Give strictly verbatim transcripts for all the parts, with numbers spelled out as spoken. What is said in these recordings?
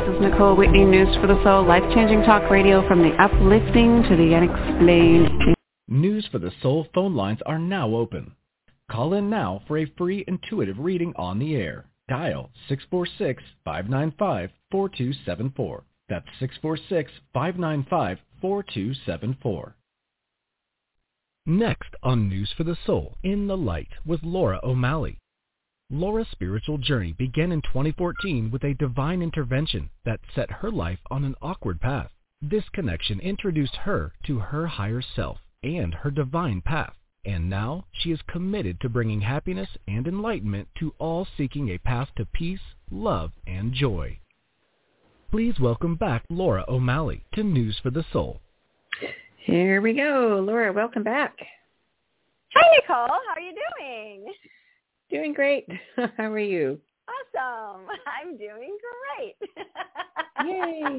is Nicole Whitney, News for the Soul, life-changing talk radio from the uplifting to the unexplained. News for the Soul phone lines are now open. Call in now for a free intuitive reading on the air. Dial six four six, five nine five, four two seven four. That's six four six, five nine five, four two seven four. Next on News for the Soul, In the Light with Laura O'Malley. Laura's spiritual journey began in twenty fourteen with a divine intervention that set her life on an awkward path. This connection introduced her to her higher self and her divine path, and now she is committed to bringing happiness and enlightenment to all seeking a path to peace, love, and joy. Please welcome back Laura O'Malley to News for the Soul. Here we go. Laura, welcome back. Hi, Nicole. How are you doing? Doing great. How are you? Awesome. I'm doing great. Yay.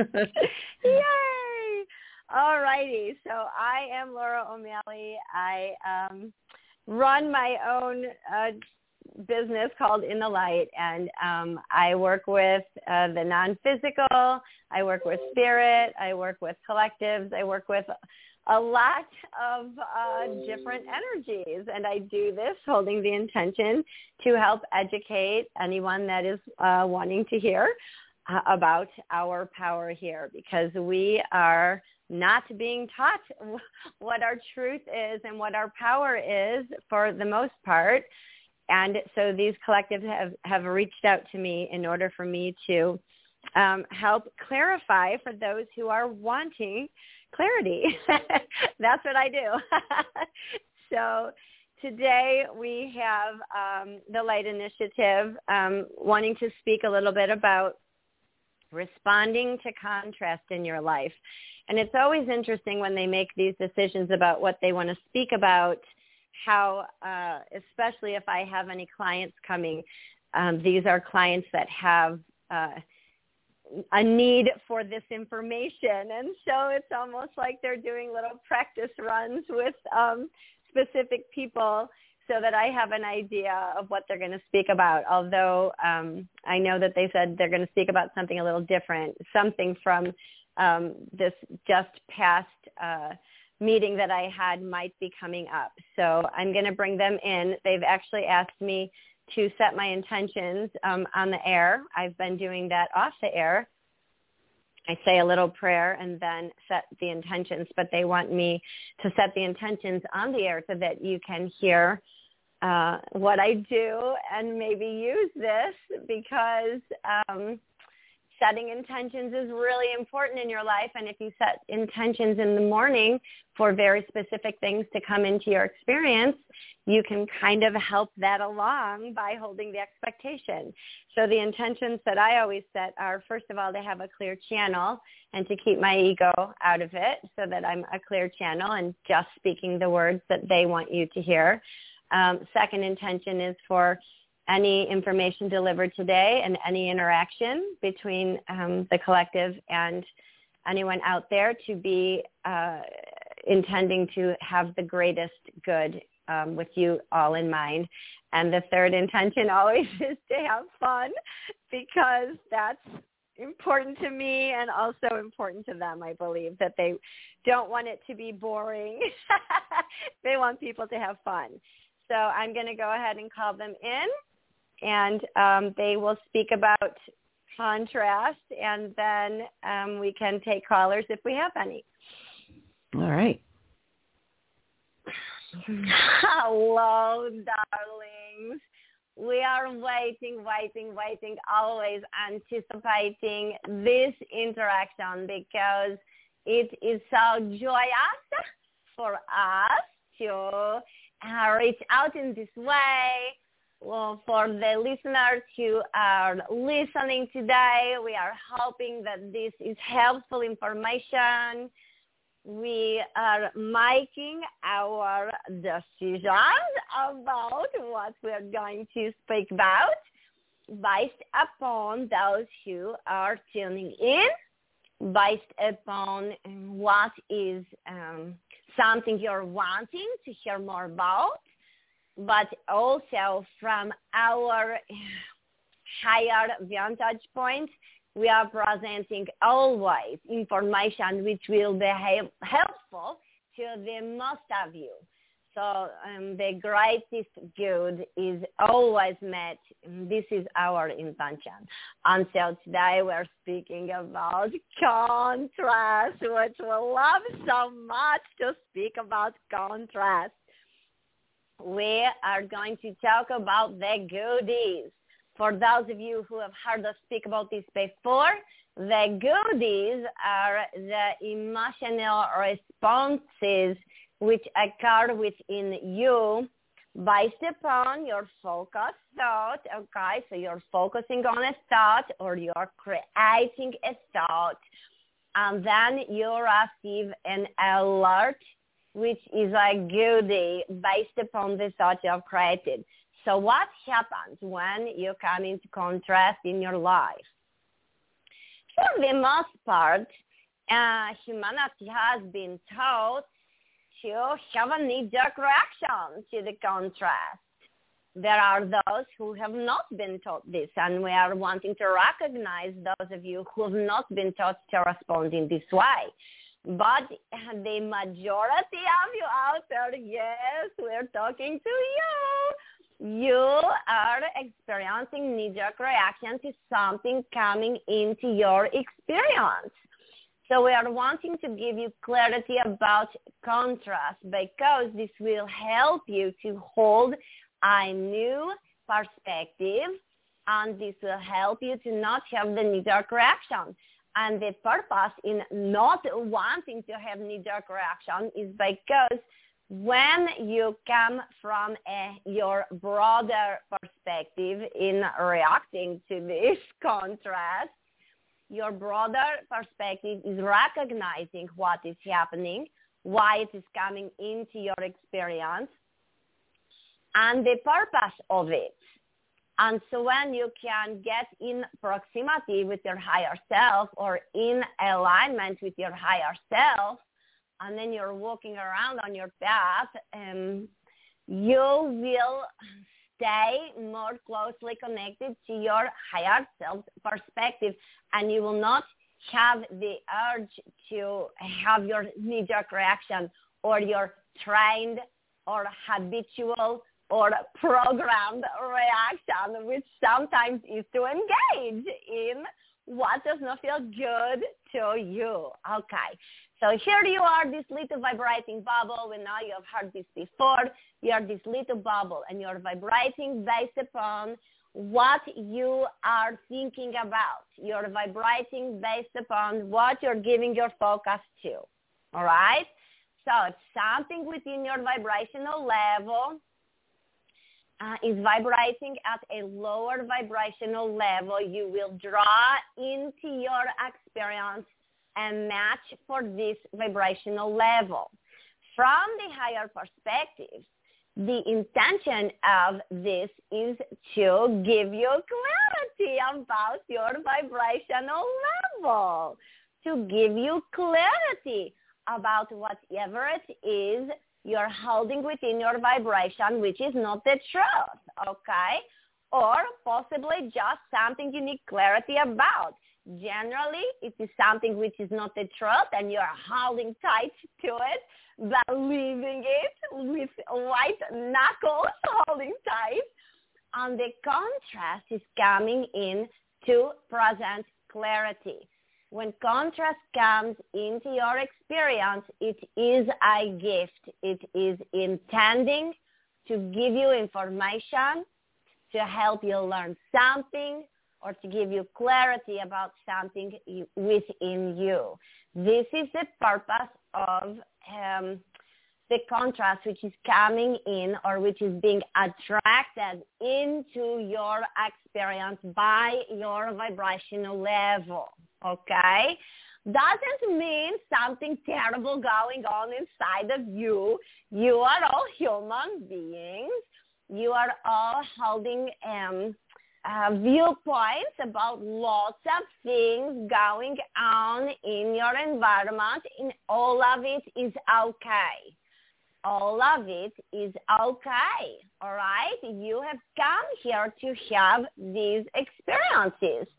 Yay. All righty. So I am Laura O'Malley. I um, run my own uh, business called In the Light, and um, I work with uh, the non-physical. I work with spirit. I work with collectives. I work with a lot of uh, different energies, and I do this holding the intention to help educate anyone that is uh, wanting to hear uh, about our power here, because we are not being taught what our truth is and what our power is for the most part. And so these collectives have, have reached out to me in order for me to um, help clarify for those who are wanting clarity. That's what I do. So today we have um, the Light Initiative um, wanting to speak a little bit about responding to contrast in your life. And it's always interesting when they make these decisions about what they want to speak about, how, uh, especially if I have any clients coming, um, these are clients that have uh, a need for this information. And so it's almost like they're doing little practice runs with um, specific people so that I have an idea of what they're going to speak about. Although um, I know that they said they're going to speak about something a little different, something from um, this just past uh, meeting that I had might be coming up. So I'm going to bring them in. They've actually asked me to set my intentions um, on the air. I've been doing that off the air. I say a little prayer and then set the intentions, but they want me to set the intentions on the air so that you can hear uh, what I do and maybe use this, because um, setting intentions is really important in your life. And if you set intentions in the morning for very specific things to come into your experience, you can kind of help that along by holding the expectation. So the intentions that I always set are, first of all, to have a clear channel and to keep my ego out of it so that I'm a clear channel and just speaking the words that they want you to hear. Um, second intention is for any information delivered today and any interaction between um, the collective and anyone out there to be uh, intending to have the greatest good um, with you all in mind. And the third intention always is to have fun, because that's important to me and also important to them. I believe that they don't want it to be boring. They want people to have fun. So I'm going to go ahead and call them in, and um, they will speak about contrast, and then um, we can take callers if we have any. All right. Hello, darlings. We are waiting, waiting, waiting, always anticipating this interaction, because it is so joyous for us to uh, reach out in this way. Well, for the listeners who are listening today, we are hoping that this is helpful information. We are making our decisions about what we are going to speak about based upon those who are tuning in, based upon what is um, something you're wanting to hear more about, but also from our higher vantage point we are presenting always information which will be help, helpful to the most of you. So um, the greatest good is always met. This is our intention. And so today we're speaking about contrast, which we love so much to speak about contrast. We are going to talk about the goodies. For those of you who have heard us speak about this before, the goodies are the emotional responses which occur within you based upon your focused thought, okay? So you're focusing on a thought or you're creating a thought, and then you receive an alert, which is a goodie based upon the thought you have created. So what happens when you come into contrast in your life? For the most part, uh, humanity has been taught to have a knee-jerk reaction to the contrast. There are those who have not been taught this, and we are wanting to recognize those of you who have not been taught to respond in this way. But the majority of you out there, yes, we're talking to you. You are experiencing knee-jerk reaction to something coming into your experience. So we are wanting to give you clarity about contrast because this will help you to hold a new perspective, and this will help you to not have the knee-jerk reaction. And the purpose in not wanting to have knee-jerk reaction is because when you come from a, your broader perspective in reacting to this contrast, your broader perspective is recognizing what is happening, why it is coming into your experience, and the purpose of it. And so when you can get in proximity with your higher self or in alignment with your higher self, and then you're walking around on your path, um, you will stay more closely connected to your higher self perspective, and you will not have the urge to have your knee-jerk reaction or your trained or habitual or programmed reaction, which sometimes is to engage in what does not feel good to you. Okay, so here you are, this little vibrating bubble. We know you have heard this before. You are this little bubble, and you're vibrating based upon what you are thinking about. You're vibrating based upon what you're giving your focus to, all right? So it's something within your vibrational level uh, is vibrating at a lower vibrational level. You will draw into your experience a match for this vibrational level. From the higher perspective, the intention of this is to give you clarity about your vibrational level, to give you clarity about whatever it is you're holding within your vibration, which is not the truth, okay? Or possibly just something you need clarity about. Generally, it is something which is not the truth, and you're holding tight to it, believing it with white knuckles, holding tight. And the contrast is coming in to present clarity. When contrast comes into your experience, it is a gift. It is intending to give you information, to help you learn something, or to give you clarity about something within you. This is the purpose of um, the contrast which is coming in or which is being attracted into your experience by your vibrational level, okay? Doesn't mean something terrible going on inside of you. You are all human beings. You are all holding um, uh, viewpoints about lots of things going on in your environment, and all of it is okay. All of it is okay, all right? You have come here to have these experiences.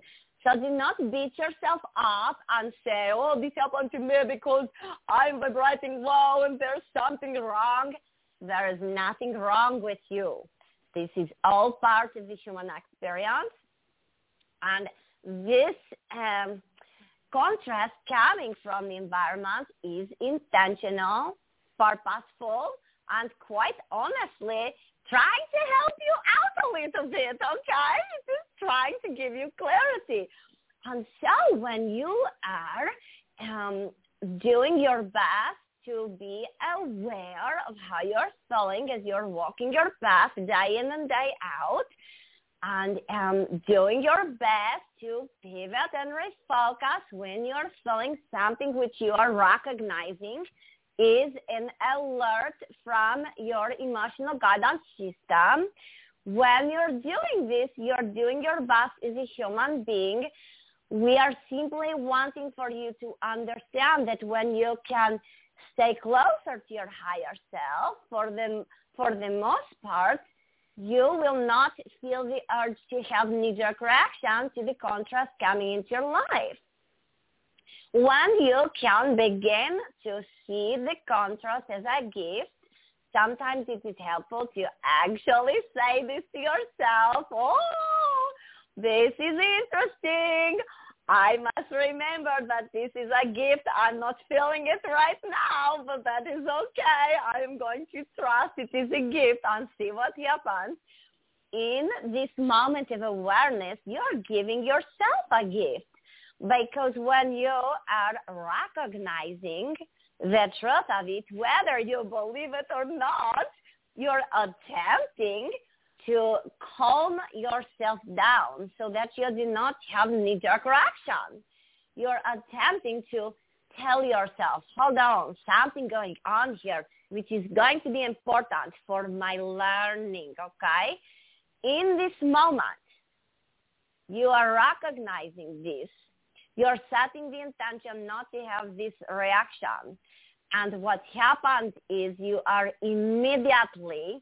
So do not beat yourself up and say, oh, this happened to me because I'm vibrating low and there's something wrong. There is nothing wrong with you. This is all part of the human experience. And this um, contrast coming from the environment is intentional, purposeful, and quite honestly, trying to help you out a little bit, okay? Just trying to give you clarity. And so when you are um, doing your best to be aware of how you're feeling as you're walking your path day in and day out, and um, doing your best to pivot and refocus when you're feeling something which you are recognizing is an alert from your emotional guidance system. When you're doing this, you're doing your best as a human being. We are simply wanting for you to understand that when you can stay closer to your higher self, for the, for the most part, you will not feel the urge to have knee-jerk reaction to the contrast coming into your life. When you can begin to see the contrast as a gift, sometimes it is helpful to actually say this to yourself, oh, this is interesting. I must remember that this is a gift. I'm not feeling it right now, but that is okay. I am going to trust it is a gift and see what happens. In this moment of awareness, you're giving yourself a gift. Because when you are recognizing the truth of it, whether you believe it or not, you're attempting to calm yourself down so that you do not have knee-jerk reaction. You're attempting to tell yourself, hold on, something going on here, which is going to be important for my learning, okay? In this moment, you are recognizing this. You're setting the intention not to have this reaction. And what happens is you are immediately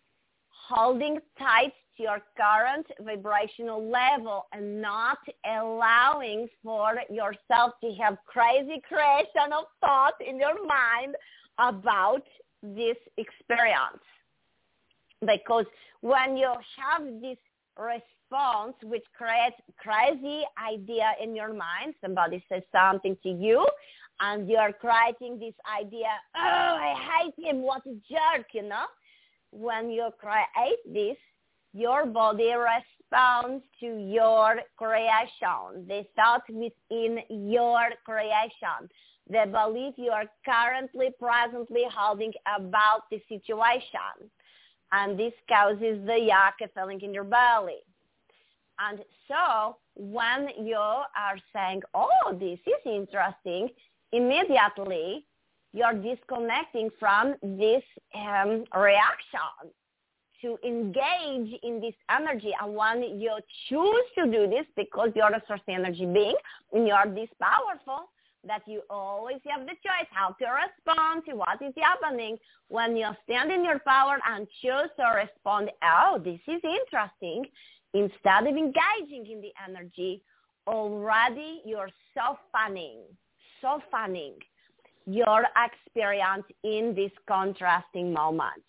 holding tight to your current vibrational level and not allowing for yourself to have crazy creation of thought in your mind about this experience. Because when you have this response which creates crazy idea in your mind, somebody says something to you, and you're creating this idea, oh, I hate him, what a jerk, you know? When you create this, your body responds to your creation, the thought within your creation, the belief you are currently, presently holding about the situation. And this causes the yuck feeling in your belly. And so when you are saying, oh, this is interesting, immediately you're disconnecting from this um, reaction to engage in this energy. And when you choose to do this, because you're a source energy being and you're this powerful, that you always have the choice how to respond to what is happening. When you stand in your power and choose to respond, oh, this is interesting, instead of engaging in the energy, already you're softening, softening your experience in this contrasting moment.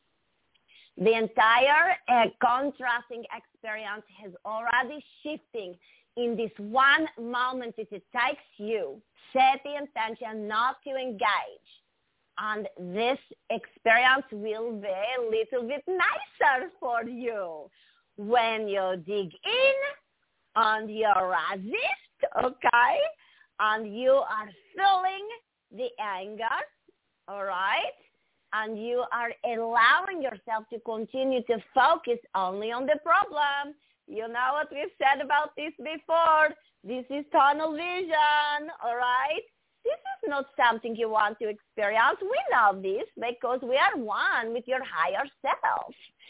The entire uh, contrasting experience has already shifting in this one moment that it takes you, set the intention not to engage. And this experience will be a little bit nicer for you. When you dig in and you resist, okay, and you are feeling the anger, all right, and you are allowing yourself to continue to focus only on the problem. You know what we've said about this before. This is tunnel vision, all right? This is not something you want to experience. We know this because we are one with your higher self.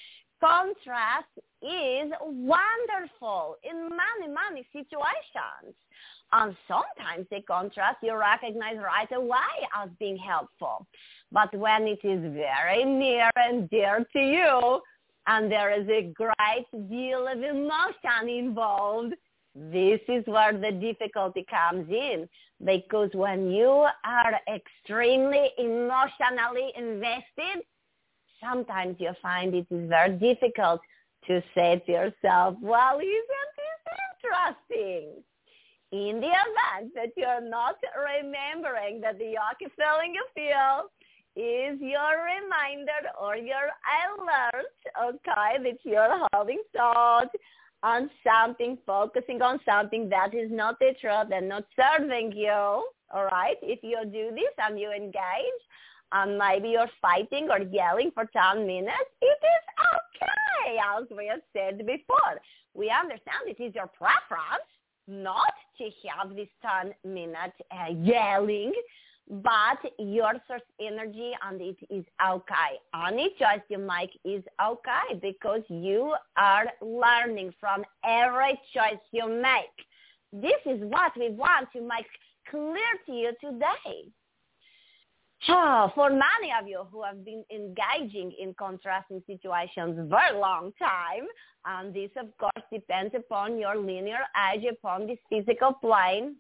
Contrast is wonderful in many, many situations. And sometimes the contrast you recognize right away as being helpful. But when it is very near and dear to you, and there is a great deal of emotion involved, This is where the difficulty comes in, because when you are extremely emotionally invested, sometimes you find it is very difficult to say to yourself, well, isn't this interesting? In the event that you're not remembering that the yucky feeling you feel is your reminder or your alert, okay, that you're holding thought on something, focusing on something that is not the truth and not serving you, all right? If you do this and you engage, and maybe you're fighting or yelling for ten minutes, it is okay, as we have said before. We understand it is your preference not to have this ten minute uh, yelling, but your source energy, and it is okay. Any choice you make is okay, because you are learning from every choice you make. This is what we want to make clear to you today. Oh, for many of you who have been engaging in contrasting situations a very long time, and this, of course, depends upon your linear age, upon this physical plane,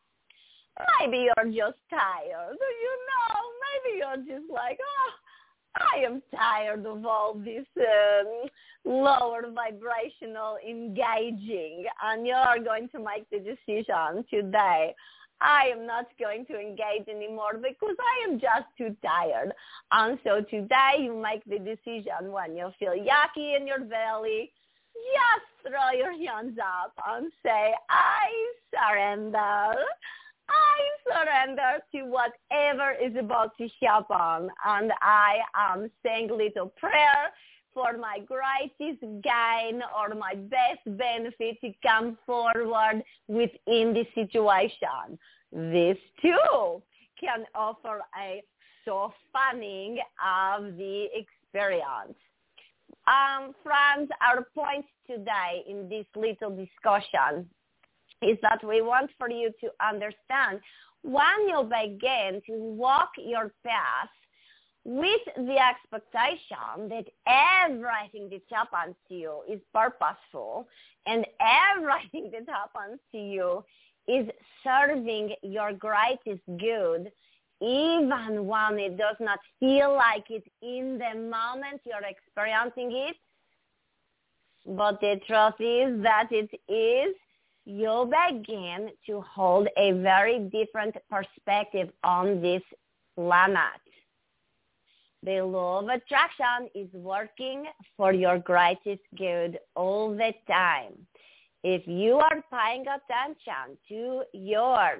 maybe you're just tired, you know, maybe you're just like, oh, I am tired of all this um, lower vibrational engaging, and you're going to make the decision today. I am not going to engage anymore because I am just too tired. And so today you make the decision when you feel yucky in your belly, just throw your hands up and say, I surrender. I surrender to whatever is about to happen. And I am saying a little prayer for my greatest gain or my best benefit to come forward within the situation. This too can offer a softening of the experience. Um, friends, our point today in this little discussion is that we want for you to understand when you begin to walk your path with the expectation that everything that happens to you is purposeful and everything that happens to you is serving your greatest good, even when it does not feel like it in the moment you're experiencing it. But the truth is that it is, you begin to hold a very different perspective on this planet. The law of attraction is working for your greatest good all the time. If you are paying attention to your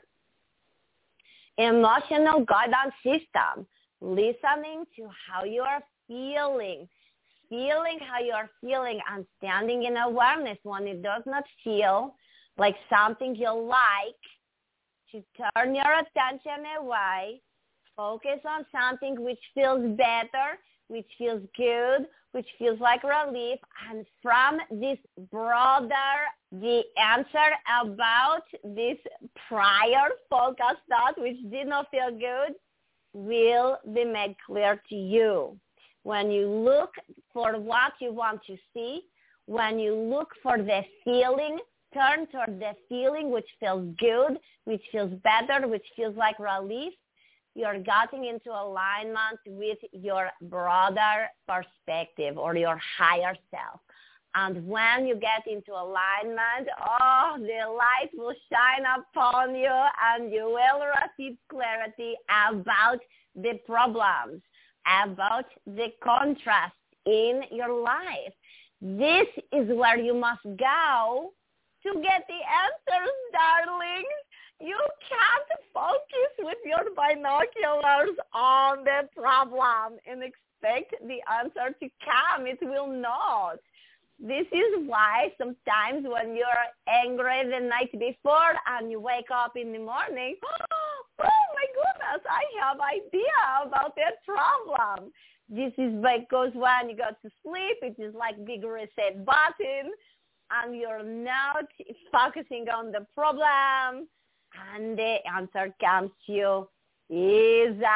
emotional guidance system, listening to how you are feeling, feeling how you are feeling, and standing in awareness when it does not feel like something you like, to turn your attention away, focus on something which feels better, which feels good, which feels like relief. And from this broader, the answer about this prior focus thought, which did not feel good, will be made clear to you. When you look for what you want to see, when you look for the feeling, turn toward the feeling which feels good, which feels better, which feels like relief, you're getting into alignment with your broader perspective or your higher self. And when you get into alignment, oh, the light will shine upon you and you will receive clarity about the problems, about the contrast in your life. This is where you must go to get the answers, darlings. You can't focus with your binoculars on the problem and expect the answer to come. It will not. This is why sometimes when you're angry the night before and you wake up in the morning, oh my goodness, I have idea about that problem. This is because when you go to sleep, it is like big reset button and you're not focusing on the problem. And the answer comes to you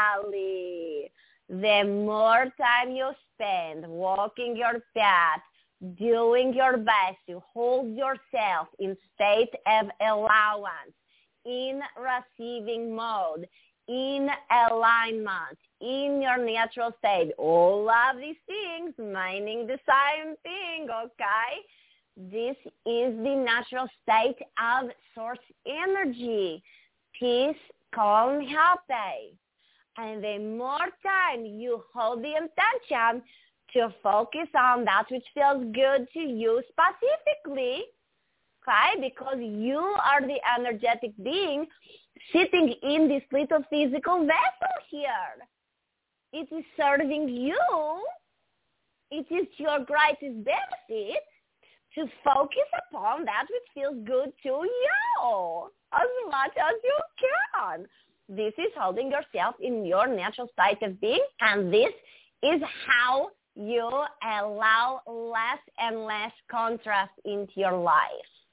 easily. The more time you spend walking your path, doing your best to hold yourself in state of allowance, in receiving mode, in alignment, in your natural state. All of these things, meaning the same thing, okay? This is the natural state of source energy. Peace, calm, happy. And the more time you hold the intention to focus on that which feels good to you specifically, okay, because you are the energetic being sitting in this little physical vessel here. It is serving you. It is your greatest benefit to focus upon that which feels good to you as much as you can. This is holding yourself in your natural state of being, and this is how you allow less and less contrast into your life.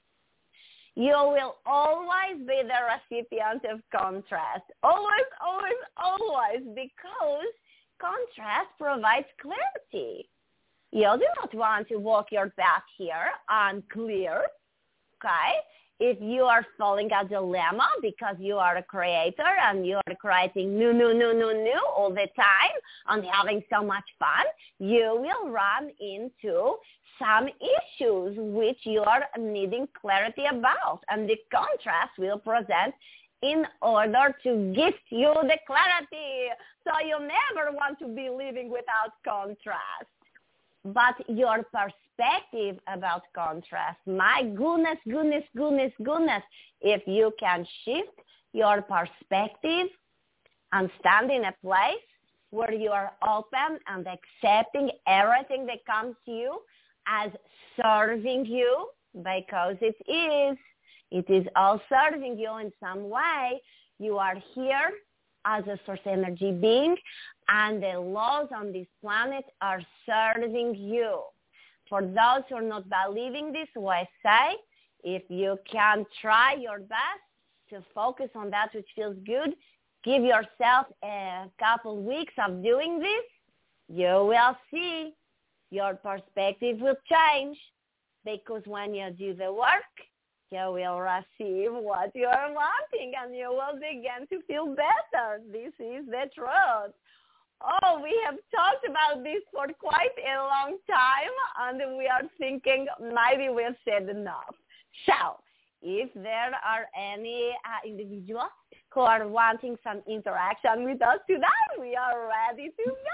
You will always be the recipient of contrast. Always, always, always, because contrast provides clarity. You do not want to walk your path here unclear, okay? If you are following a dilemma because you are a creator and you are creating new, new, new, new, new all the time and having so much fun, you will run into some issues which you are needing clarity about, and the contrast will present in order to gift you the clarity. So you never want to be living without contrast. But your perspective about contrast, my goodness, goodness, goodness, goodness, if you can shift your perspective and stand in a place where you are open and accepting everything that comes to you as serving you, because it is, it is all serving you in some way. You are here as a source energy being, and the laws on this planet are serving you. For those who are not believing this, what I say, if you can try your best to focus on that which feels good, give yourself a couple weeks of doing this, you will see your perspective will change, because when you do the work, you will receive what you are wanting, and you will begin to feel better. This is the truth. Oh, we have talked about this for quite a long time, and we are thinking maybe we've said enough. So, if there are any uh, individuals who are wanting some interaction with us today, we are ready to go.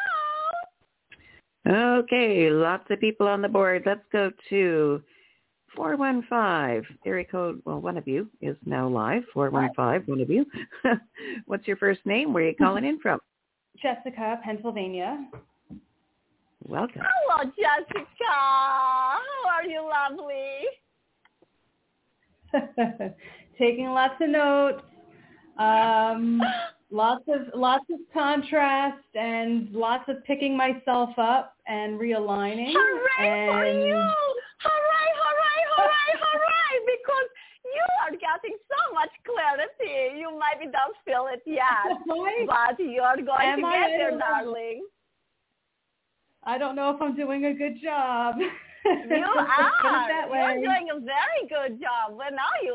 Okay, lots of people on the board. Let's go to four one five, area code, well, one of you is now live, four one five, one of you. What's your first name? Where are you calling in from? Jessica, Pennsylvania. Welcome. Hello, Jessica. How are you, lovely? Taking lots of notes. Um, lots of lots of contrast and lots of picking myself up and realigning. Hooray and for you! Hooray, hooray, hooray, hooray! Because you are getting so much clarity. You maybe don't feel it yet, but you are going Am to I? get there, darling. I don't know if I'm doing a good job. You are. That way. You're doing a very good job. Well, now you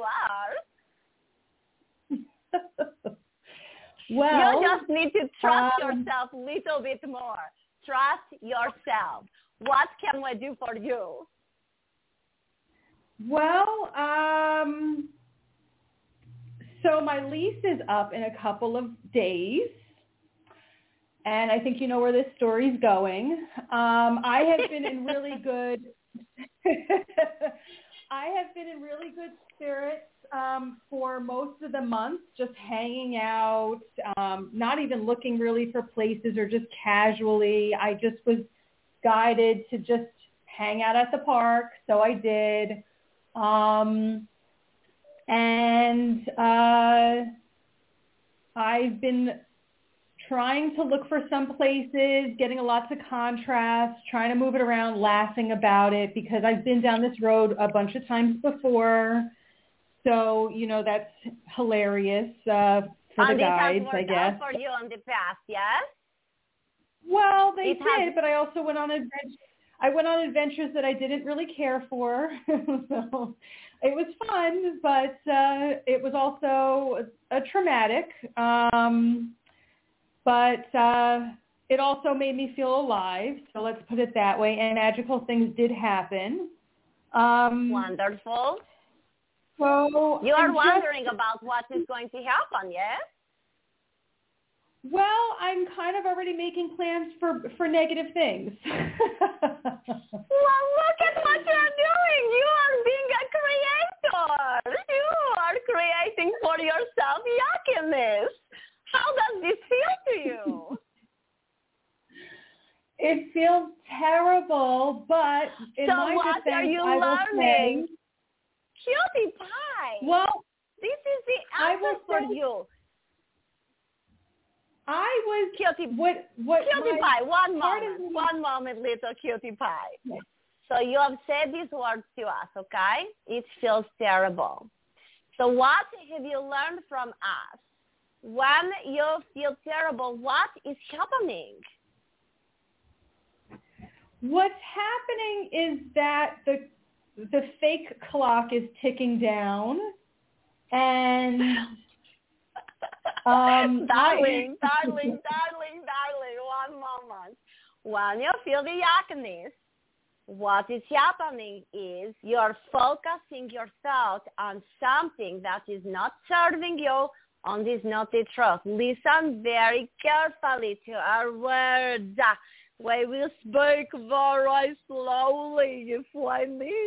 are. Well, you just need to trust um, yourself a little bit more. Trust yourself. What can we do for you? Well, um, so my lease is up in a couple of days, and I think you know where this story's going. Um, I have been in really good, I have been in really good spirits um, for most of the month, just hanging out, um, not even looking really for places or just casually. I just was guided to just hang out at the park, so I did. Um, and uh, I've been trying to look for some places, getting lots of contrast, trying to move it around, laughing about it, because I've been down this road a bunch of times before. So, you know, that's hilarious uh, for and the guides, I guess. For you in the past, yes? Well, they it did, has... but I also went on adventures. I went on adventures that I didn't really care for. So it was fun, but uh, it was also a, a traumatic. Um, but uh, it also made me feel alive. So let's put it that way. And magical things did happen. Um, Wonderful. So you are I'm wondering just, about what is going to happen, yes? Well, I'm kind of already making plans for for negative things. Well, look at what you're doing. You are being a creator. You are creating for yourself yuckiness. How does this feel to you? It feels terrible, but in so my what defense, are you I will learning? say, Cutie pie. Well, this is the answer for say, you. I was cutie, what what cutie my, pie. One moment, me, one moment, little cutie pie. Yeah. So you have said these words to us, okay? It feels terrible. So what have you learned from us? When you feel terrible, what is happening? What's happening is that the the fake clock is ticking down, and um, darling, I, darling, darling, darling, one moment. When you feel the yuckiness, what is happening is you're focusing your thought on something that is not serving you on this naughty truth. Listen very carefully to our words. We will speak very slowly if we need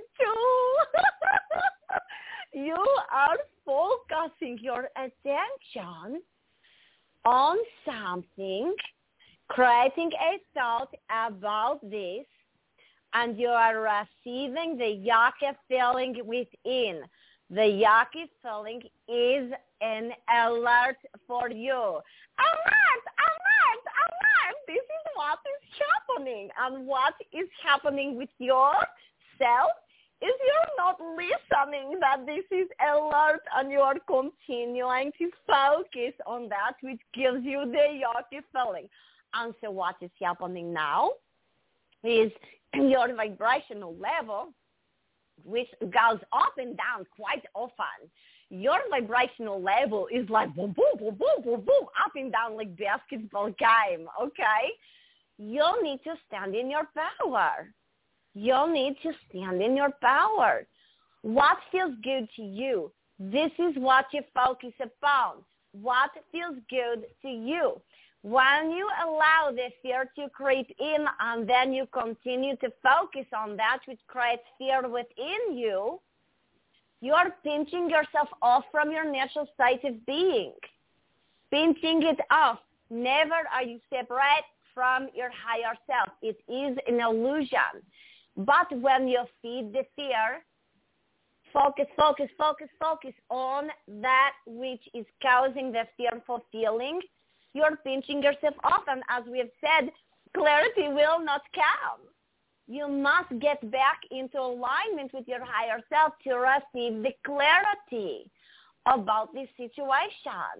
to. You are focusing your attention on something, creating a thought about this, and you are receiving the yucky feeling within. The yucky feeling is an alert for you. Alert, alert, alert. This is what is happening. And what is happening with yourself is you're not listening that this is alert, and you are continuing to focus on that which gives you the yucky feeling. And so what is happening now is your vibrational level, which goes up and down quite often. Your vibrational level is like boom, boom, boom, boom, boom, boom, up and down like basketball game, okay? You'll need to stand in your power. You'll need to stand in your power. What feels good to you? This is what you focus upon. What feels good to you? When you allow the fear to creep in and then you continue to focus on that which creates fear within you, you are pinching yourself off from your natural state of being. Pinching it off. Never are you separate from your higher self. It is an illusion. But when you feed the fear, focus, focus, focus, focus on that which is causing the fearful feeling, you're pinching yourself off. And as we have said, clarity will not come. You must get back into alignment with your higher self to receive the clarity about this situation.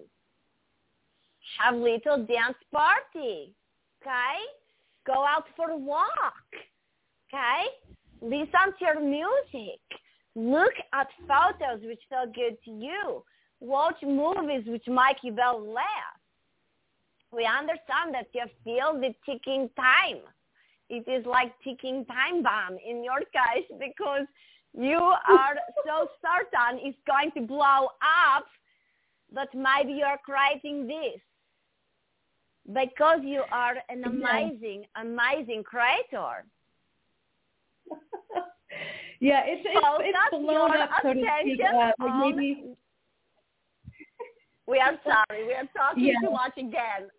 Have a little dance party, okay? Go out for a walk, okay? Listen to your music. Look at photos which feel good to you. Watch movies which make you well laugh. We understand that you feel the ticking time. It is like ticking time bomb in your case because you are so certain it's going to blow up that maybe you're creating this because you are an amazing, amazing creator. Yeah, it's it's, it's blown up, so to speak. Uh, like maybe... We are sorry. We are talking yeah. too much again.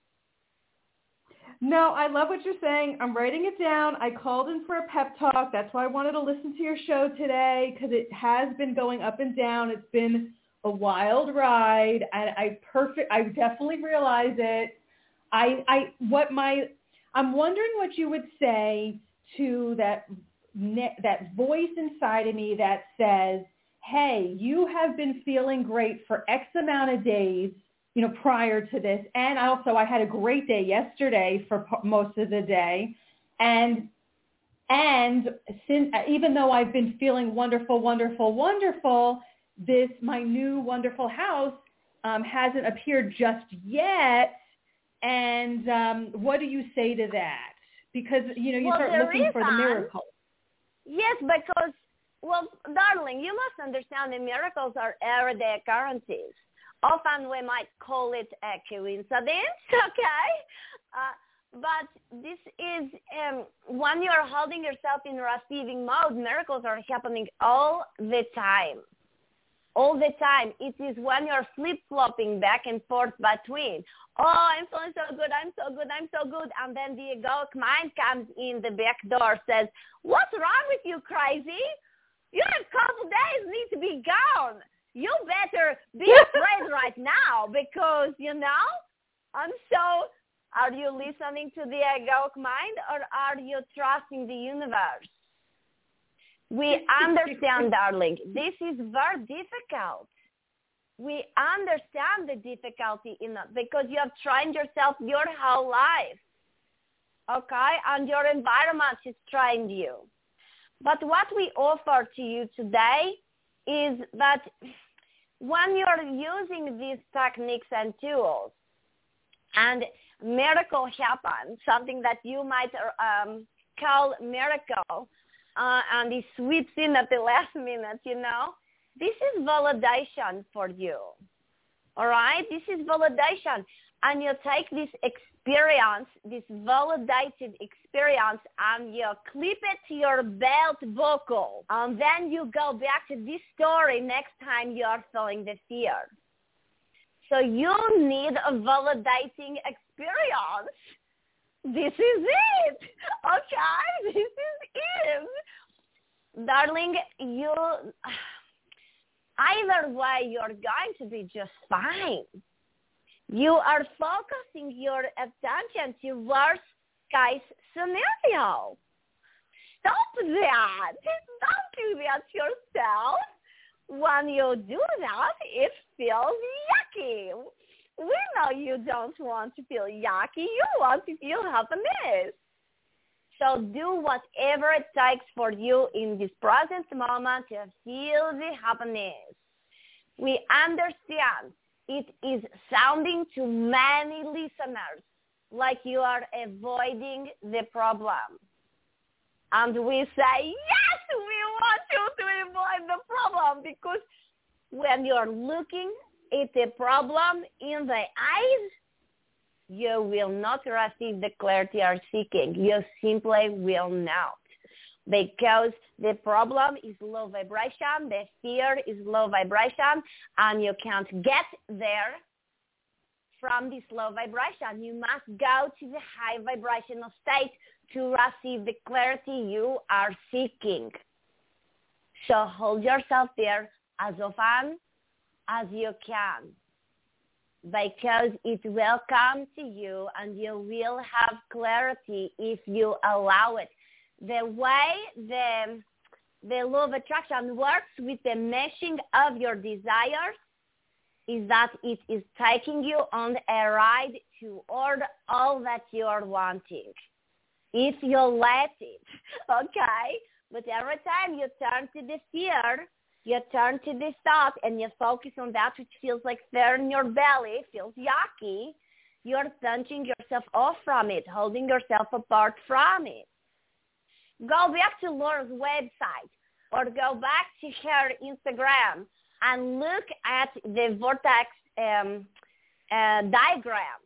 No, I love what you're saying. I'm writing it down. I called in for a pep talk. That's why I wanted to listen to your show today because it has been going up and down. It's been a wild ride, and I perfect. I definitely realize it. I, I, what my, I'm wondering what you would say to that, that voice inside of me that says, "Hey, you have been feeling great for X amount of days, you know, prior to this. And also I had a great day yesterday for most of the day. And And since, even though I've been feeling wonderful, wonderful, wonderful, this, my new wonderful house um, hasn't appeared just yet. And um, what do you say to that? Because, you know, you well, start the looking reason, for the miracle. Yes, because, well, darling, you must understand that miracles are everyday occurrences. Often we might call it a coincidence, okay? Uh, but this is, um, when you're holding yourself in receiving mode, miracles are happening all the time. All the time. It is when you're flip-flopping back and forth between, oh, I'm feeling so good, I'm so good, I'm so good, and then the egoic mind comes in the back door, says, what's wrong with you, crazy? You have a couple days, need to be gone. You better be afraid right now because, you know, and so are you listening to the egoic mind or are you trusting the universe? We understand, darling, this is very difficult. We understand the difficulty in it because you have trained yourself your whole life, okay? And your environment has trained you. But what we offer to you today is that when you're using these techniques and tools and miracle happens, something that you might um, call miracle, Uh, and it sweeps in at the last minute, you know, this is validation for you, all right? This is validation. And you take this experience, this validated experience, and you clip it to your belt buckle. And then you go back to this story next time you are feeling the fear. So you need a validating experience. This is it, okay? This is it. Darling, you, either way, you're going to be just fine. You are focusing your attention to worst case scenario. Stop that. Don't do that yourself. When you do that, it feels yucky. We know you don't want to feel yucky. You want to feel happiness. So do whatever it takes for you in this present moment to feel the happiness. We understand it is sounding to many listeners like you are avoiding the problem. And we say, yes, we want you to avoid the problem because when you're looking at the problem in the eyes, you will not receive the clarity you're seeking. You simply will not. Because the problem is low vibration, the fear is low vibration, and you can't get there from this low vibration. You must go to the high vibrational state to receive the clarity you are seeking. So hold yourself there as often as you can, because it will come to you and you will have clarity if you allow it. The way the, the law of attraction works with the meshing of your desires is that it is taking you on a ride toward all that you are wanting. If you let it, okay? But every time you turn to the fear, you turn to this thought and you focus on that which feels like fear in your belly, feels yucky, you're punching yourself off from it, holding yourself apart from it. Go back to Laura's website or go back to her Instagram and look at the vortex um, uh, diagram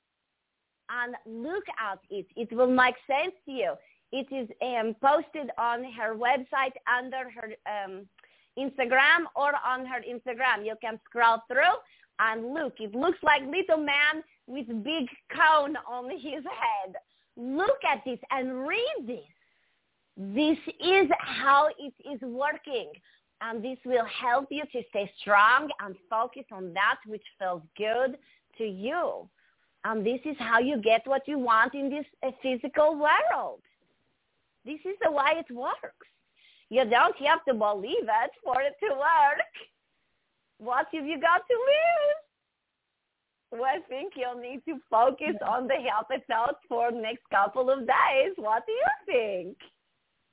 and look at it. It will make sense to you. It is um, posted on her website under her um, Instagram or on her Instagram. You can scroll through and look. It looks like little man with big cone on his head. Look at this and read this. This is how it is working. And this will help you to stay strong and focus on that which feels good to you. And this is how you get what you want in this uh, physical world. This is the way it works. You don't have to believe it for it to work. What have you got to lose? Well, I think you'll need to focus on the healthy thoughts for the next couple of days. What do you think?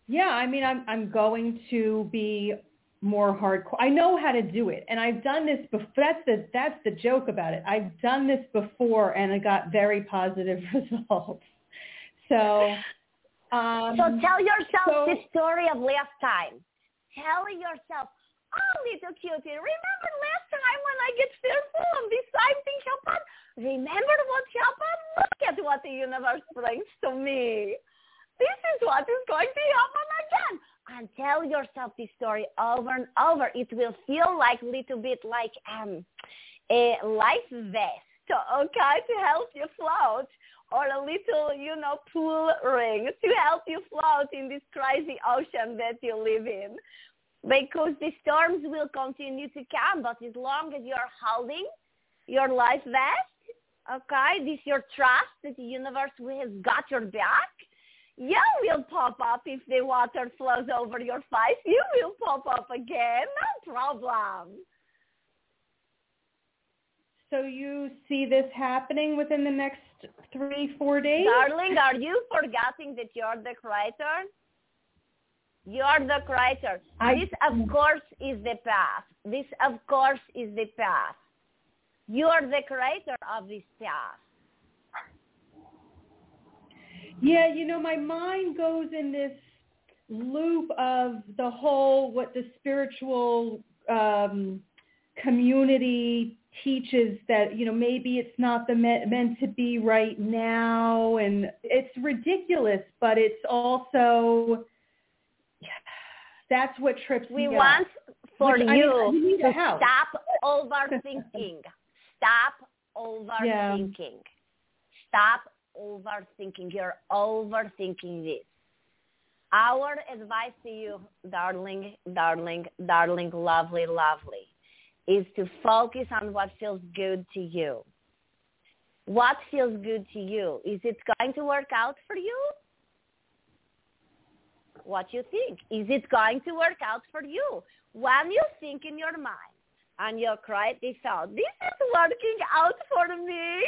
Yeah, I mean, I'm I'm going to be more hardcore. I know how to do it, and I've done this before. That's the that's the joke about it. I've done this before, and I got very positive results. So, um, so tell yourself so, the story of last time. Tell yourself, oh, little cutie, remember last time when I get fearful and this same thing happened? Remember what happened? Look at what the universe brings to me. This is what is going to happen again. And tell yourself this story over and over. It will feel like a little bit like um, a life vest, okay, to help you float, or a little, you know, pool ring to help you float in this crazy ocean that you live in. Because the storms will continue to come, but as long as you're holding your life vest, okay, this your trust that the universe has got your back, you will pop up if the water flows over your face. You will pop up again, no problem. So you see this happening within the next three, four days? Darling, are you forgetting that you're the creator? You're the creator. I, this, of course, is the path. This, of course, is the path. You're the creator of this path. Yeah, you know, my mind goes in this loop of the whole, what the spiritual um, community teaches, that, you know, maybe it's not the me- meant to be right now. And it's ridiculous, but it's also, that's what trips we me want up. for Which, you I mean, to stop overthinking. Stop overthinking. Yeah. Stop overthinking. You're overthinking this. Our advice to you, darling, darling, darling, lovely, lovely, is to focus on what feels good to you. What feels good to you? Is it going to work out for you? What you think? Is it going to work out for you? When you think in your mind and you create this out, this is working out for me.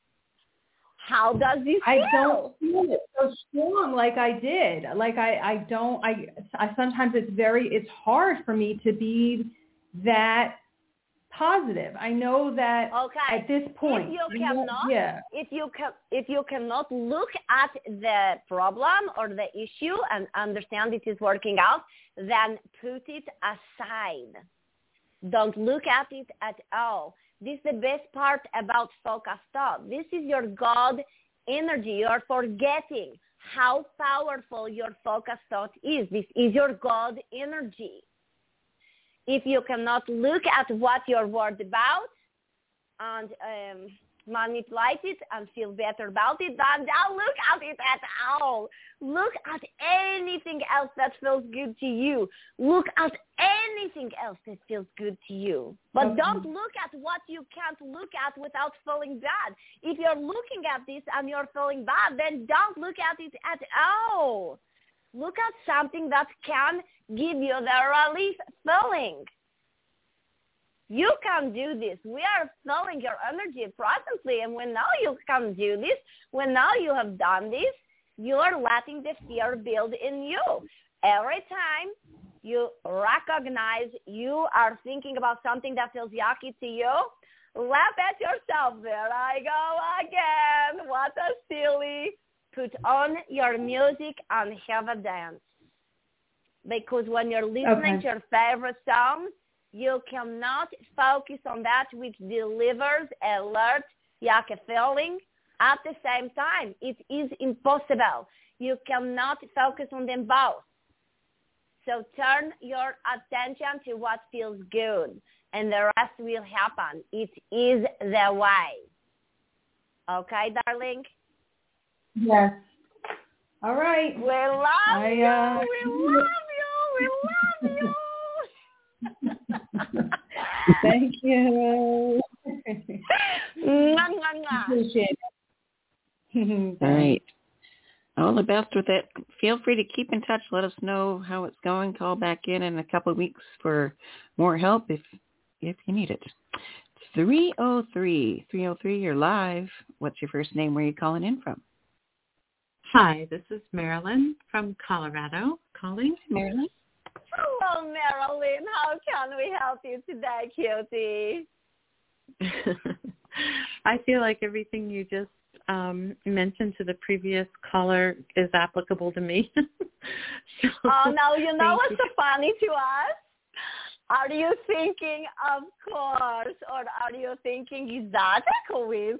How does this feel? I don't feel it so strong like I did. Like I, I don't, I, I sometimes it's very, it's hard for me to be that positive. I know that okay. at this point, if you cannot, know, yeah. if you can, if you cannot look at the problem or the issue and understand it is working out, then put it aside. Don't look at it at all. This is the best part about focused thought. This is your God energy. You are forgetting how powerful your focused thought is. This is your God energy. If you cannot look at what you're worried about and um, manipulate it and feel better about it, then don't look at it at all. Look at anything else that feels good to you. Look at anything else that feels good to you. But okay. Don't look at what you can't look at without feeling bad. If you're looking at this and you're feeling bad, then don't look at it at all. Look at something that can give you the relief feeling. You can do this. We are feeling your energy presently, and when now you can do this, when now you have done this, you are letting the fear build in you. Every time you recognize you are thinking about something that feels yucky to you, laugh at yourself. There I go again. What a silly. Put on your music and have a dance. Because when you're listening okay. to your favorite songs, you cannot focus on that which delivers alert, yucky feeling at the same time. It is impossible. You cannot focus on them both. So turn your attention to what feels good, and the rest will happen. It is the way. Okay, darling? Yes. All right. We love I, you. Uh, we love you. We love you. Thank you. Appreciate it. All right. All the best with it. Feel free to keep in touch. Let us know how it's going. Call back in in a couple of weeks for more help if if you need it. three oh three. three oh three, you're live. What's your first name? Where are you calling in from? Hi, this is Marilyn from Colorado calling. Marilyn? Hello, Marilyn. How can we help you today, cutie? I feel like everything you just um, mentioned to the previous caller is applicable to me. So, oh, now you know what's you. so funny to us? Are you thinking, of course, or are you thinking, is that a coincidence?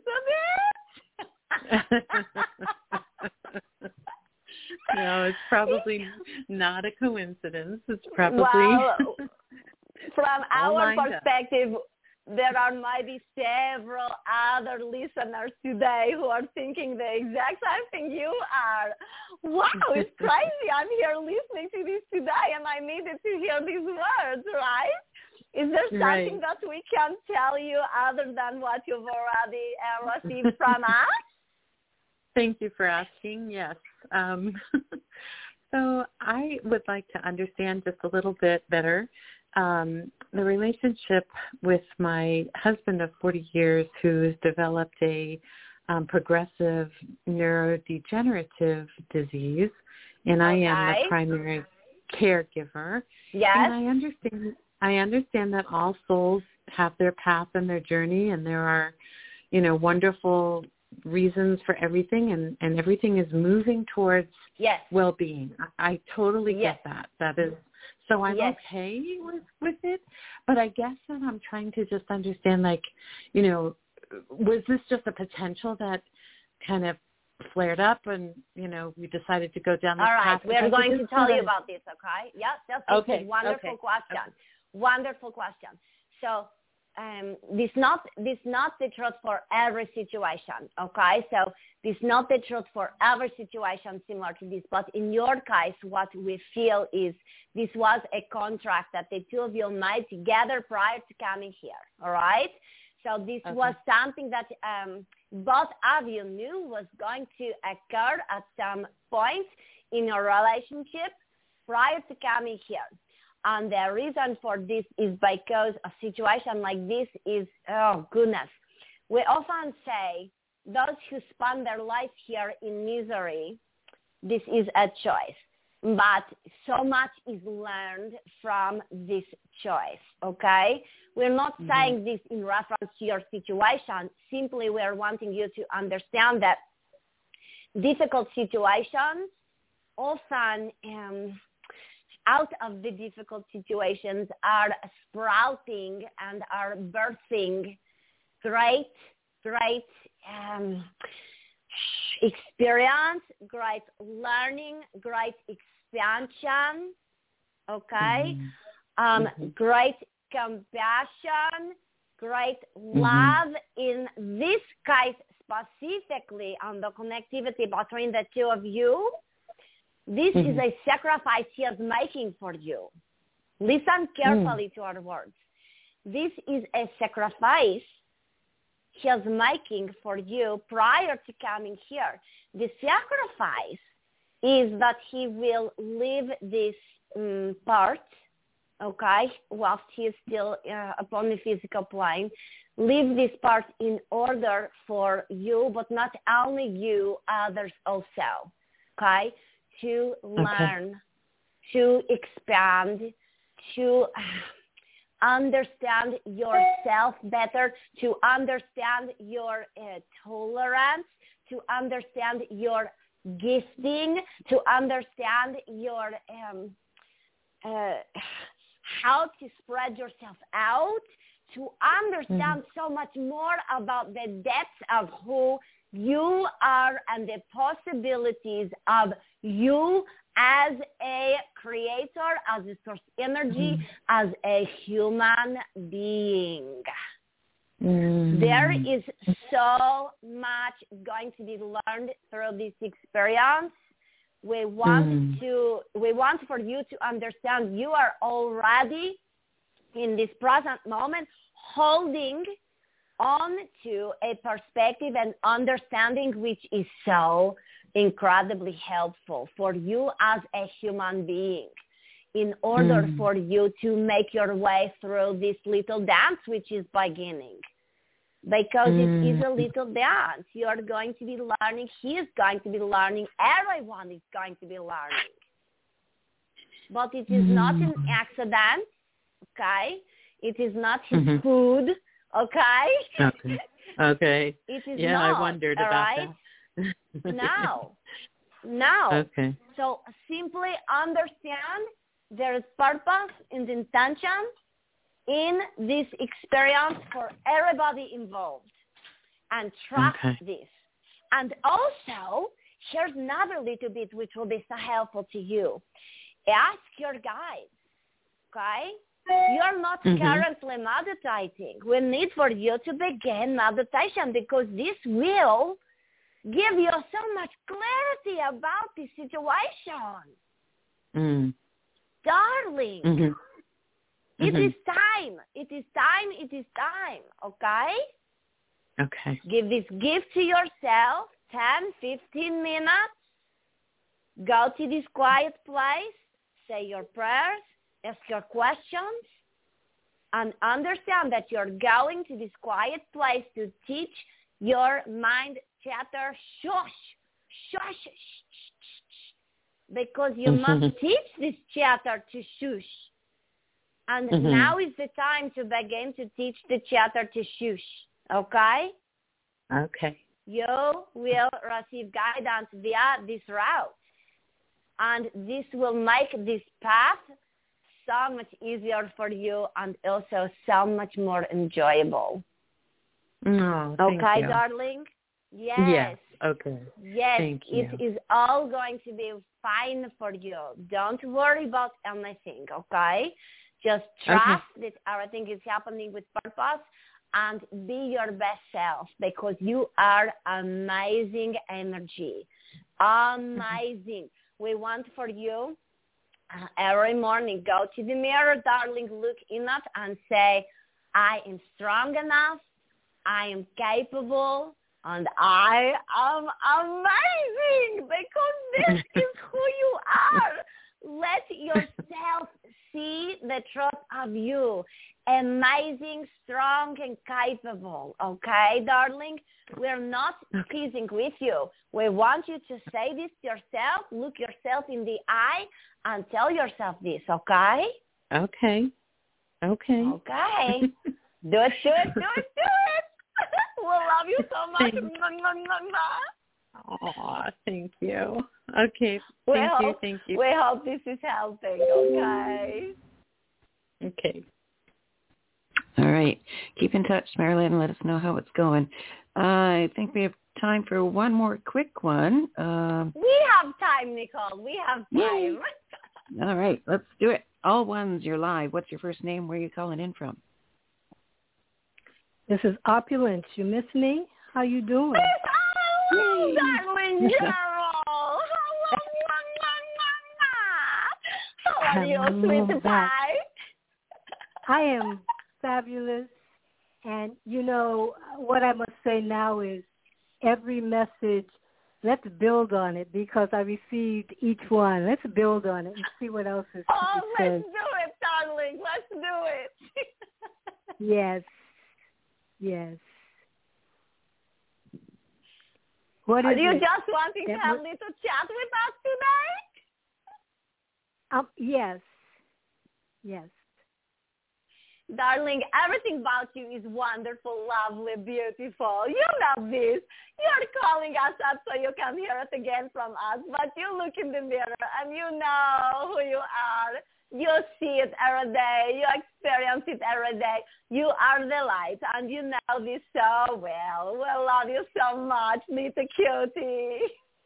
No, it's probably not a coincidence. It's probably well, from our lined up. perspective, there are maybe several other listeners today who are thinking the exact same thing you are. Wow, it's crazy. I'm here listening to this today, and I needed to hear these words, right? Is there something Right. that we can tell you other than what you've already uh, received from us? Thank you for asking. Yes. Um, so I would like to understand just a little bit better um, the relationship with my husband of forty years who's developed a um, progressive neurodegenerative disease, and I am Okay. the primary caregiver. Yes. And I understand I understand that all souls have their path and their journey, and there are, you know, wonderful reasons for everything, and, and everything is moving towards Yes. well-being. I, I totally Yes. get that. That is, so I'm Yes. okay with, with it, but I guess that I'm trying to just understand, like, you know, was this just a potential that kind of flared up and, you know, we decided to go down this All right, path? we are Because I going to just tell wanna- you about this, okay? Yes, that's Okay, a wonderful okay, question. okay. Wonderful question. So um, this not this not the truth for every situation, okay? So this not the truth for every situation similar to this, but in your case, what we feel is this was a contract that the two of you made together prior to coming here, all right? So this Okay. was something that um, both of you knew was going to occur at some point in your relationship prior to coming here. And the reason for this is because a situation like this is, oh, goodness. We often say those who spend their life here in misery, this is a choice. But so much is learned from this choice, okay? We're not mm-hmm. saying this in reference to your situation. Simply, we're wanting you to understand that difficult situations often, um, out of the difficult situations, are sprouting and are birthing great, great um, experience, great learning, great expansion, okay? Mm-hmm. Um, mm-hmm. Great compassion, great mm-hmm. love. In this case, specifically on the connectivity between the two of you, this mm-hmm. is a sacrifice he is making for you. Listen carefully mm. to our words. This is a sacrifice he is making for you prior to coming here. The sacrifice is that he will leave this um, part, okay, whilst he is still uh, upon the physical plane, leave this part in order for you, but not only you, others also, okay, to learn, okay. to expand, to understand yourself better, to understand your uh, tolerance, to understand your gifting, to understand your um, uh, how to spread yourself out, to understand mm-hmm. so much more about the depths of who you are and the possibilities of you as a creator, as a source energy, mm-hmm. as a human being. Mm-hmm. There is so much going to be learned through this experience. We want mm-hmm. to, we want for you to understand you are already in this present moment holding on to a perspective and understanding which is so incredibly helpful for you as a human being in order mm. for you to make your way through this little dance which is beginning. because Mm. it is a little dance. You are going to be learning. He is going to be learning. Everyone is going to be learning. But it is mm. not an accident, okay? It is not his mm-hmm. food, okay? Okay. Okay. It is yeah, not, I wondered all about right? that. No. No. Okay. So simply understand there is purpose and intention in this experience for everybody involved. And trust okay. this. And also, here's another little bit which will be so helpful to you. Ask your guides, okay? You're not mm-hmm. currently meditating. We need for you to begin meditation because this will give you so much clarity about the situation. Mm. Darling, mm-hmm. it mm-hmm. is time. It is time. It is time, okay? Okay. Give this gift to yourself, ten, fifteen minutes. Go to this quiet place. Say your prayers, ask your questions, and understand that you're going to this quiet place to teach your mind chatter, shush, shush, shh, shh, shh, because you mm-hmm. must teach this chatter to shush. And mm-hmm. now is the time to begin to teach the chatter to shush, okay? Okay. You will receive guidance via this route. And this will make this path so much easier for you and also so much more enjoyable. Oh, thank okay, you. darling? Yes. Yes. Okay. Yes, thank you. It is all going to be fine for you. Don't worry about anything, okay? Just trust okay. that everything is happening with purpose and be your best self because you are amazing energy. Amazing. We want for you uh, every morning, go to the mirror, darling, look in it and say, I am strong enough, I am capable, and I am amazing because this is who you are. Let yourself see the truth of you. Amazing, strong, and capable. Okay, darling? We're not teasing with you. We want you to say this to yourself, look yourself in the eye, and tell yourself this, okay? Okay. Okay. Okay. do it, do it, do it, do it. We'll love you so much. Oh, thank you. Okay. We thank hope, you, thank you. We hope this is helping, okay? Okay. All right. Keep in touch, Marilyn, and let us know how it's going. Uh, I think we have time for one more quick one. Um, we have time, Nicole. We have time. All right. Let's do it. All ones, you're live. What's your first name? Where are you calling in from? This is Opulence. You miss me? How you doing? Oh, darling girl. How are you, sweet pie? I am fabulous. And, you know, what I must say now is every message, let's build on it because I received each one. Let's build on it and see what else is Oh, said. let's do it, darling. Let's do it. Yes. Yes. What is Are you it? just wanting to have a little chat with us today? Um, yes. Yes. Darling, everything about you is wonderful, lovely, beautiful. You know this. You're calling us up so you can hear it again from us. But you look in the mirror and you know who you are. You see it every day. You experience it every day. You are the light and you know this so well. We love you so much, little cutie.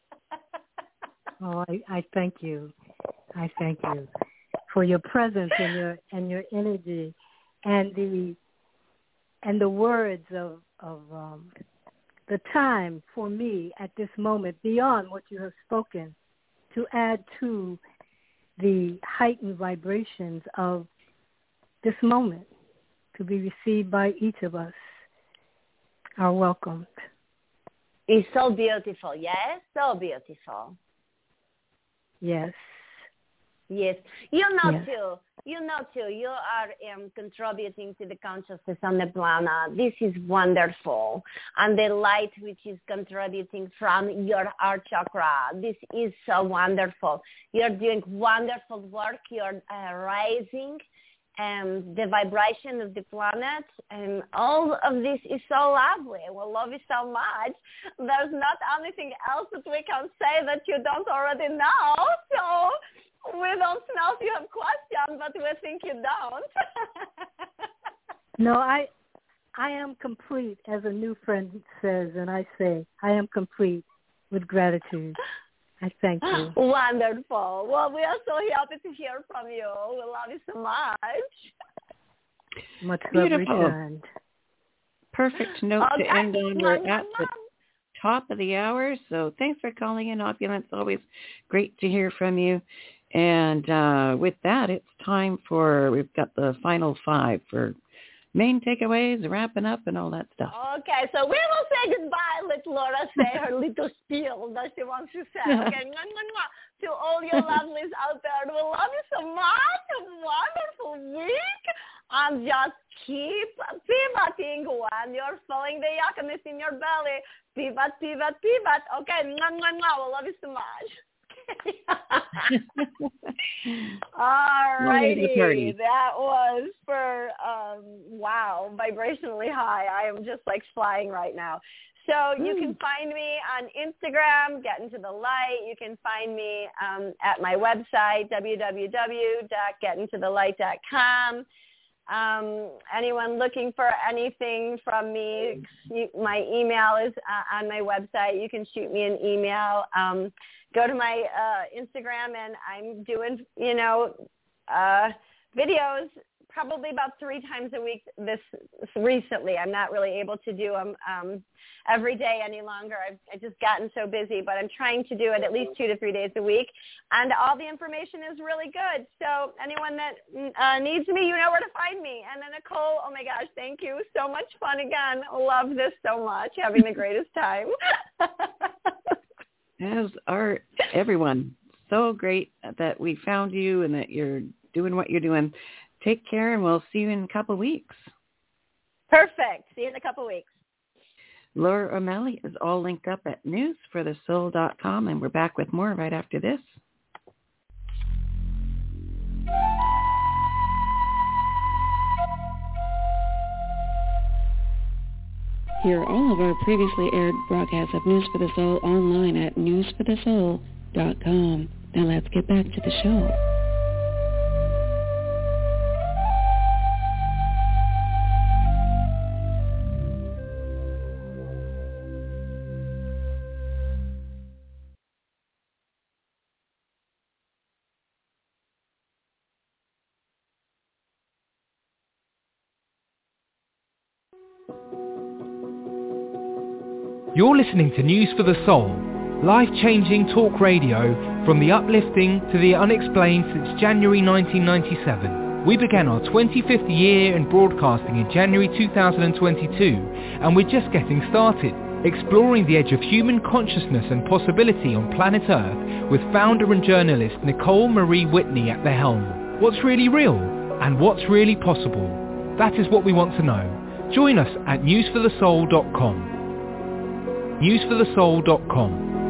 Oh, I, I thank you. I thank you for your presence and your and your energy. And the and the words of of um, the time for me at this moment, beyond what you have spoken, to add to the heightened vibrations of this moment, to be received by each of us, are welcomed. It's so beautiful, yes, so beautiful. Yes. Yes. You know, yes. too, you know too, you are um, contributing to the consciousness on the planet. This is wonderful. And the light which is contributing from your heart chakra, this is so wonderful. You're doing wonderful work. You're uh, rising um, the vibration of the planet. And all of this is so lovely. We love you so much. There's not anything else that we can say that you don't already know. So we don't know if you have questions, but we think you don't. No, I I am complete, as a new friend says, and I say, I am complete with gratitude. I thank you. Wonderful. Well, we are so happy to hear from you. We love you so much. Much love Beautiful. returned. Perfect note Okay. to end on. We're Mwah, at mwah, the mwah. top of the hour, so thanks for calling in, Opulence. Always great to hear from you. And uh, with that, it's time for, we've got the final five for main takeaways, wrapping up, and all that stuff. Okay, so we will say goodbye. Let Laura say her little spiel that she wants to say. Okay, mwah, mwah, mwah. To all your lovelies out there, we love you so much. A wonderful week. And just keep pivoting when you're feeling the yuckiness in your belly. Pivot, pivot, pivot. Okay, mwah, mwah, mwah. We love you so much. All righty, that was for um wow, vibrationally high. I am just like flying right now. So mm. you can find me on Instagram, Get Into the Light. You can find me um, at my website, w w w dot get into the light dot com. Um, anyone looking for anything from me, you, my email is uh, on my website. You can shoot me an email. Um, go to my uh, Instagram, and I'm doing, you know, uh, videos probably about three times a week this recently. I'm not really able to do them um, every day any longer. I've, I've just gotten so busy, but I'm trying to do it at least two to three days a week. And all the information is really good. So anyone that uh, needs me, you know where to find me. And then Nicole, oh my gosh, thank you. So much fun again. Love this so much. Having the greatest time. As are everyone. So great that we found you and that you're doing what you're doing. Take care, and we'll see you in a couple of weeks. Perfect. See you in a couple of weeks. Laura O'Malley is all linked up at news for the soul dot com, and we're back with more right after this. Hear all of our previously aired broadcasts of News for the Soul online at news for the soul dot com. Now let's get back to the show. You're listening to News for the Soul, life-changing talk radio from the uplifting to the unexplained since January nineteen ninety-seven. We began our twenty-fifth year in broadcasting in January two thousand twenty-two, and we're just getting started, exploring the edge of human consciousness and possibility on planet Earth with founder and journalist Nicole Marie Whitney at the helm. What's really real and what's really possible? That is what we want to know. Join us at news for the soul dot com. news for the soul dot com.